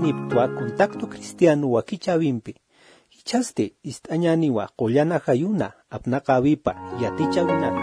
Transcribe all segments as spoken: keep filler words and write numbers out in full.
niptua contacto cristiano wa kichavimpi. Hichaste istañaniwa qollana hayuna apnaqa avipa yatichavinaqa.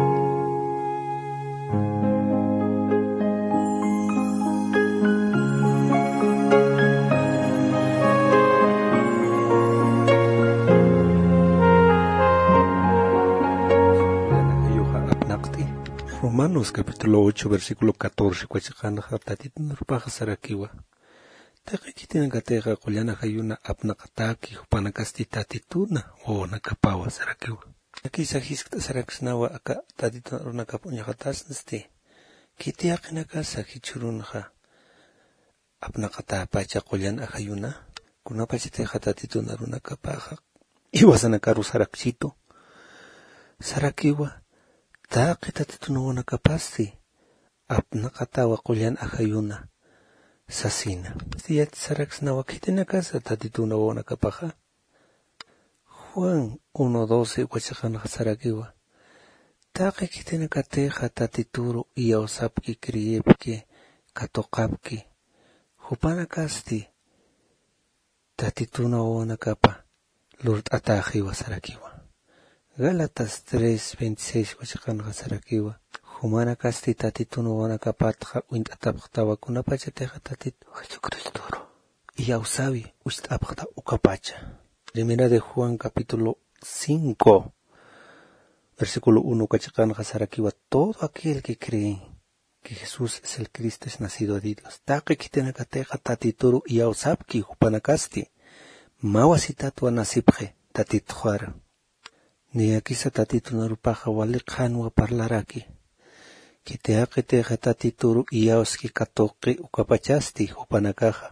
Romanos capítulo ocho versículo catorce kuachaqana tatita nurpaqa sarakiwa. Taqa kitina kateqa qollana hayuna apnaqataki hupanakasti tatituna o nakapawa sarakiwa. Aquí sajiskta saraksnawa aka tatita runakapa uñaqatasnasti. Kitiaqinaka sajichurunqa apnaqatapacha qollana hayuna kunapacha teqa tatituna runakapaqa iwasanakaru sarakchito sarakiwa. Taqi tatitunuwana kapasti apnaqatawa qollana hayuna sasina. Siyat saraksnawa kitina kasa tatitunawana kapaqa. Juan uno doce wachaqanaqa sarakiwa. Taqi kitina kateqa tatituru iyawsapki kriyepki katoqapki. Hupana kasti tatitunawana kapa lurt'ataqiwa sarakiwa. Gálatas tres veintiséis wachaqanaqa sarakiwa. Humana kasti tatitunuwana kapatqa uint'atapaq tawakunapacha teqa tatitu Jesucristoro iyawsawi ucht'apaqta ukapacha. Primera de Juan capítulo cinco versículo uno wachaqanaqa sarakiwa. Todo aquel que cree que Jesús es el Cristo es nacido de Dios. Taqi kitinaka teqa tatituru iyawsapki hupana kasti mawasitatu nasipje tatitjuara. Ni aquí sa tatitunarupaqa waliqhanwa parlaraki. Kiteaqi teqa tatituru iyawski katoqi ukapachasti hupanakaqa.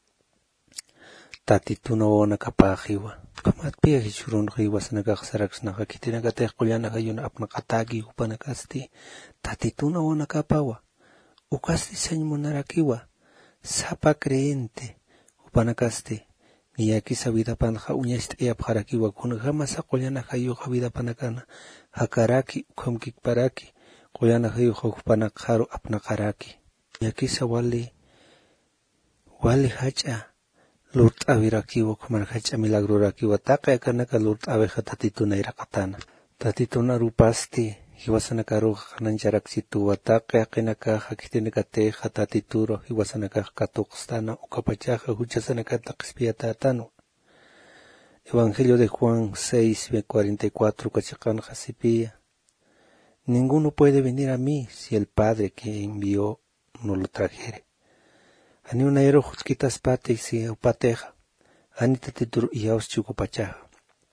Tatitunawana kapaqiwa. Kamatpiqa hichurunqa iwasanakaqa saraksnaqa kitinaka teqa qollana hayuna apnaqataki hupanakasti. Tatitunawana kapawa. Ukasti sañmunarakiwa. Sapa creyente hupanakasti. Ni aquí sa vida panja uñasta yapjarakiwa kun jamasa qollana hayuqa vida panakana hakaraki ukamkik paraki qollana hayuqa hupanaqharu apnaqaraki. Ni aquí sa wali wali hacha lurt'awirakiwa kumar hacha milagrurakiwa taqi akanaka lurt'awiqa tatituna iraqatana. Tatituna rupasti hiwasanakaruqa qanancharaqsituwa taqi aqinakaqa kitinaka teqa tatituro hiwasanakaqa katuqstana ukapachaqa huchasanakata q'ispiyatatanu. Evangelio de Juan seis cuarenta y cuatro kachaqanqa sipia. Ninguno puede venir a mí si el Padre que envió no lo trajere. Ani unayro huchkitas pati si upateja. Ani tatituro iyaus chukupachaqa.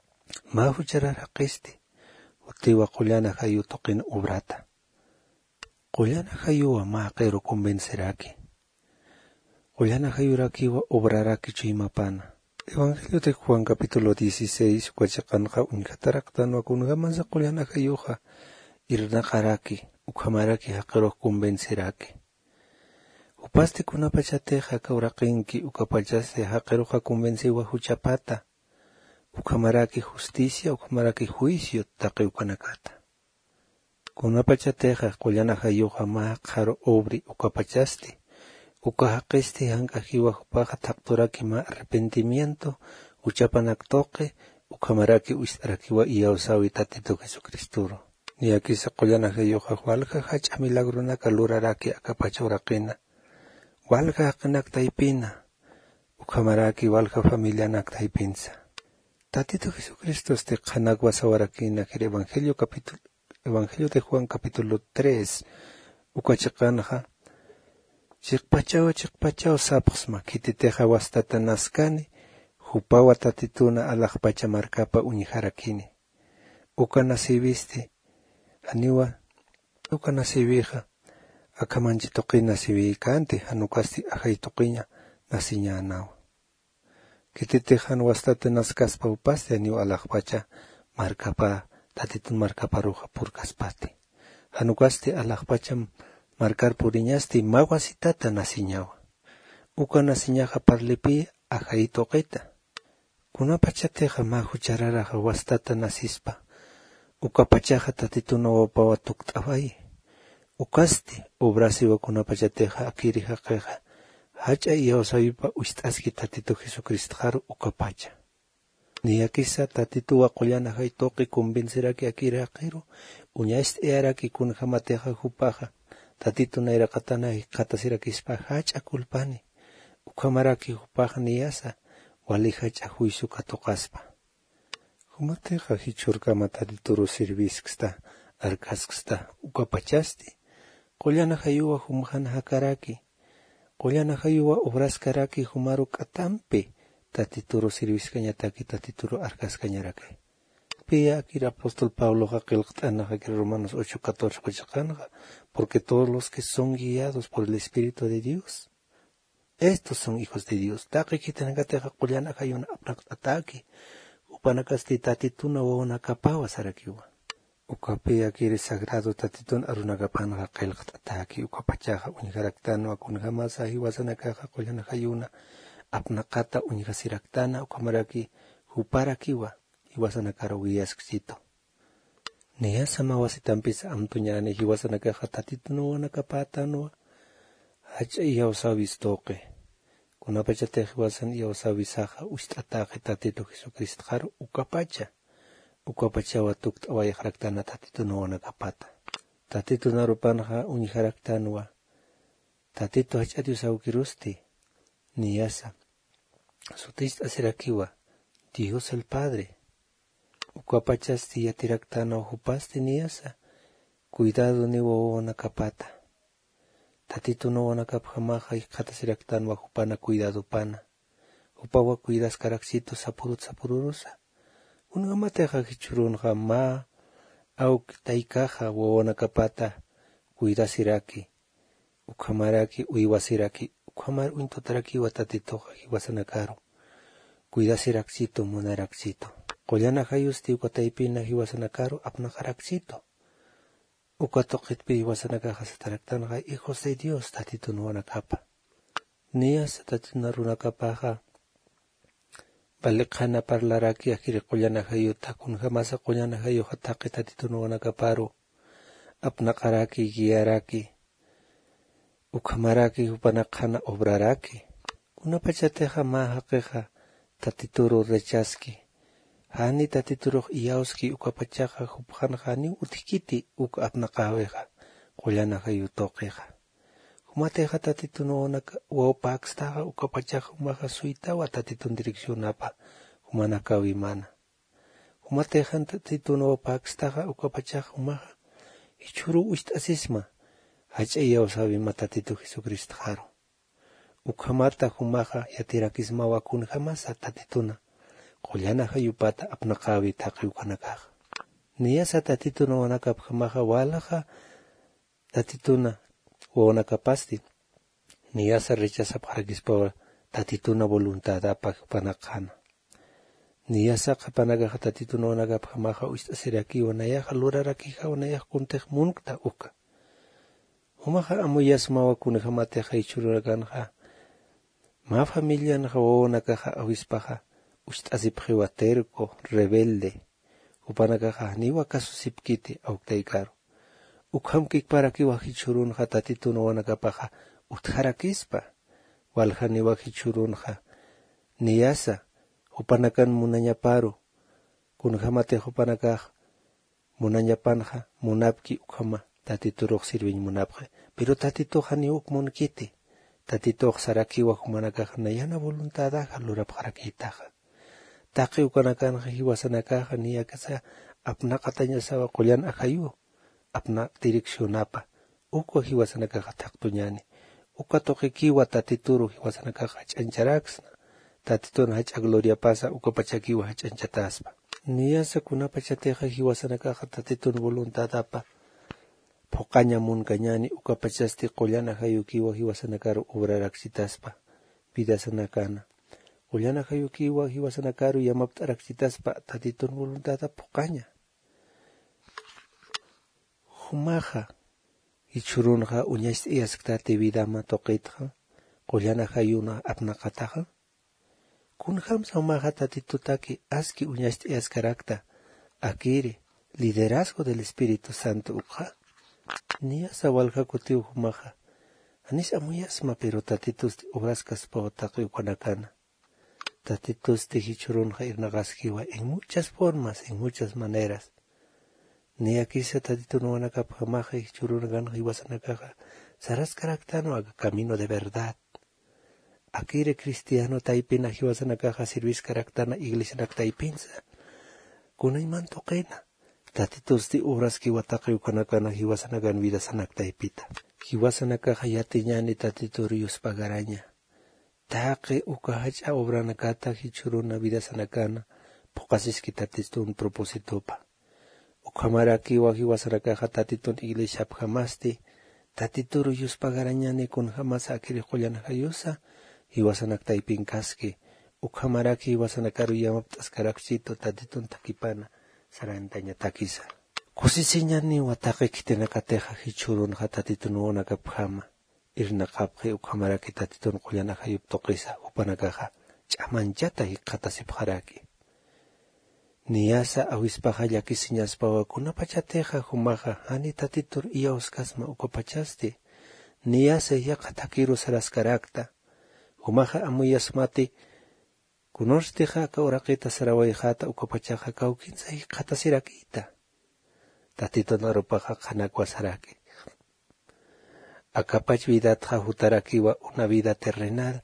Ma huchararaqisti. Utiwa qollana hayu toqin ubrata. Qollana hayuwa maqero convenceraki. Qollana hayurakiwa obraraki chuimapana. Evangelio de Juan capítulo dieciséis wachaqanqa uñqataraqtanwa kungamasa qollana hayuqa irnaqaraki ukhamaraki haqero convenceraki. Upasti kunapachateqa kawraqinki ukapachasti haqeroqa convencewa huchapata. Ukamaraki justicia, ukamaraki juicio, taqi ukanakata. Kunapachateqa qollana hayuqa maqaro obri ukapachasti. Ukahaqisti hankajiwa hupaqa taqturaki ma arrepentimiento, uchapanak toqe, ukamaraki uistarakiwa iyawsawi tatito Jesucristuro. Ni aquí sa qollana hayuqa walqa hacha milagrunaka luraraki akapachuraqina. Walqa haqinak taypina, ukamaraki walqa familianak taypinsa. Tatito Jesucristo este qhanakwa sawarakina el Evangelio capítulo Evangelio de Juan capítulo tres ukachaqanqa chiqpachawa chiqpachawa sapqsma kititeqa wastata naskani hupawa tatituna alaqpacha markapa uñiharakini uka nasibisti aniwa uka nasibiqa akamanchi toqi nasibi kanti hanukasti ajay toqiña nasiñanawa. Kititejan wastata naskaspa upasti aniwa alaqpacha markapa tatitun markapa ruqa purkaspati. Hanukasti alaqpacha markar puriñasti mawasitata nasiñawa. Uka nasiñaqa parlipi ajay toqita. Kunapachateqa ma huchararaqa wastata nasispa. Ukapachaqa tatituna wapawa tukt'away. Ukasti obrasiwa kunapachateqa akiri haqeqa Hacha yawsawipa uyst'asqi Tatitu Jesucristo haru ukapacha. Niyakisa Tatitu waqullana hay toqi convenceraki akiraqiru uñaist earaki kun hamateja hupaja Tatitu nairaqatana qatasiraquispa hacha culpani ukamaraki hupaja niyasa wali hacha juicio katoqaspa. Humateja hichurkama Tatituru servisksta arkasksta ukapachasti qollana hayuwa humjana hakaraki qollana hayuwa obraskaraki humaru katampe Tatituru serviskañataki Tatituru arkaskañaraki. Pia aquí el apóstol Pablo qilqt'anaqa aquí Romanos ocho catorce kuchaqanqa, porque todos los que son guiados por el Espíritu de Dios, estos son hijos de Dios. Taqi kitanqataqa qollana hayuna apnaqt'ataki upanakasti Tatituna wawanakapawa sarakiwa. Ukapi aquí el sagrado Tatitun arunakapanqa qilqt'ataki ukapachaqa uñiqaraqtanuwa kunqamasa hiwasanakaqa qollana hayuna apnaqata uñiqasiraqtana ukamaraki huparakiwa hiwasanakara wiyasqsito. Niyasa mawasitampis amtuñani hiwasanakaqa Tatituna wanakapatanuwa hacha yawsawis toqi. Kunapachate hiwasan yawsawisaqa uyst'ataqi Tatitu Jesucristo haru ukapacha. Ukapachawa tuqta awayaqraqtana Tatituna wanakapata. Tatituna rupanqa uñiqaraqtanuwa. Tatitu hacha Diosawkirusti. Niyasa sutist asirakiwa Dios el Padre. Ukapachasti yatiraktana hupasti niyasa cuidado ni wawanakapata. Tatitu no wanakapjamaja y qatasiraktana hupana cuidado pana. Upawa cuidas karaksito sapurut sapururusa. Unamateja hichurunja ma au taikaja wawanakapata cuidasiraki. Ukamaraki uiwasiraki. Ukamar untotaraki wa Tatitoja hiwasanakaru. Cuidasiraksito munaraksito. Qollana hayusti ukataipina hiwasanakaru apnaqaraksito. Ukatoqitpi hiwasanakaja sataraktanaqa hijos de Dios Tatituna wanakapa. Niyasa Tatituna runakapaja baliqhana parlaraki akiri qollana hayuta kunqamasa qollana hayu hataqi Tatituna wanakaparu apnaqaraki guiaraki. Ukamaraki upanaqhana obraraki. Kunapachateja ma haqiqa Tatituru rechaski. Hani Tatituru iyawski ukapachaqa hupqanqa ni utikiti uka apnaqaweqa qollana hayu toqiqa. Humateja Tatituna wanaka wawpaqstaqa ukapachaqa humaqa suitawa Tatitun direccionapa humanakawi mana. Humateja Tatituna wawpaqstaqa ukapachaqa humaqa hichuru uyst'asisma. Hacha yawsawima Tatitu Jesucristo haru. Ukamata humaqa yatirakismawa kunqamasa Tatituna qollana hayupata apnaqawi taqi ukanakaqa. Niyasa Tatituna wanakapjamaqa walaqa Tatituna wawanakapasti niyasa rechazapaqarispawa Tatituna voluntadapa upanaqhana. Niyasa qapanakaqa Tatituna wanakapjamaqa uyst'asirakiwa nayaqa lurarakiqa nayaqa kuntiq munqta uka. Humaqa amuyas mawa kunqamateja ichururakanqa ma familia naqa wawanakaqa awispaqa uyst'asipqiwa terco, rebelde. Upanakaqa niwa kasusipkiti awqtaykaru. Ukhamkikparakiwa hichurunqa Tatituna wanakapaqa utqarakispa. Walqa niwa hichurunqa niyasa upanakan munañaparu. Kunqamateja upanakaqa munañapanqa munapki ukhama Tatituruq sirviñ munapqa. Pero Tatituqa ni ukmunkiti. Tatituq sarakiwa humanakaqa nayana voluntadaqa lurapqarakitaqa. Taqi ukanakanqa hiwasanakaqa niyakasa apnaqatañasawa qollana hayu apna direccionapa. Uku hiwasanakaqa taqtuñani. Uka toqikiwa Tatituru hiwasanakaqa hach'ancharaksna. Tatituna hach'a gloria pasa ukapachakiwa hach'anchataspa. Niyasa kunapachateqa hiwasanakaqa Tatituna voluntadapa Pokaña munkañani ukapachasti qollana hayukiwa hiwasanakaru obraraksitaspa pidasanakana. Qollana hayukiwa hiwasanakaru yamapt'araksitaspa Tatituna voluntata pokaña. Humaqa ichurunqa uñaist iyasktate vidama toqitqa qollana hayuna apnaqataqa. Kunhamsa humaqa Tatitutaki aski uñaist iyaskarakta akiri liderazgo del Espíritu Santo uqa. Niyasa walqa kutiu humaqa Anis amuyasma pero tatitus obras pautaqui ukanakana. Tatitus tihichurunja irnaqaskiwa en muchas formas, en muchas maneras. Ni aquí se tatito no van a capamaja y churungan y wasanakaja. Saras caractano haga camino de verdad. Aquí de cristiano taipina y wasanakaja sirvis caractana iglesia nak taipinsa. Kuna iman toquena. Tatitos ti obras que wataqui ukanakana y wasanagan vida sanak taipita. Y wasanakaja yatiñani tatiturius pagaraña. Taque ukahacha obra nakata y churuna vida sanakana. Pokasis kitatisto un propósito pa. Ukamaraki wa hiwasarakaja tatitun iglesia jamasti, tatituru yus pagarañani kun jamás akiri joyan hayusa, hiwasanak taipinkaski, ukamaraki hiwasanakaru yamaptas karakchito tatitun takipana, sarantaña takisa. Kusisiñani watake kitenakateja hichurun ha tatitun wonakapjama, irnakapje ukamaraki tatitun joyan hayup tokisa, upanakaja, chamanchata hikatasipjaraki. Niyasa awispaja yakisiñaspa wakuna pachateja humaja hani tatitur iya oskasma ukopachaste. Niyasa yaka takiru saraskarakta. Humaja amuyasmati kunorsteja kaurakita sarawayjata ukopachaja kaukinsa hikata sirakita. Tatito narupaja kanakwasaraki. Akapach vidatja hutarakiwa una vida terrenal.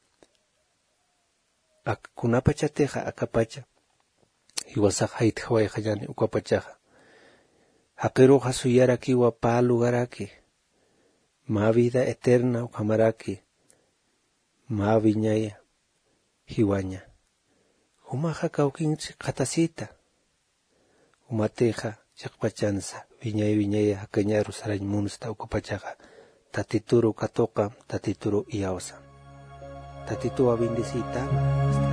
Akunapachateja akapacha. Iwasak hait hawai khajani ukapachaja. Hakiru hasuyaraki wa pa lugaraki. Ma vida eterna ukamaraki. Ma viñaya. Hiwaña. Humaja kaukinchi katasita. Humateja chakpachansa. Viñaya viñaya hakañaru sarañ munsta ukapachaja. Tatituru katoka, tatituru iawsa. Tatitu a bendecita.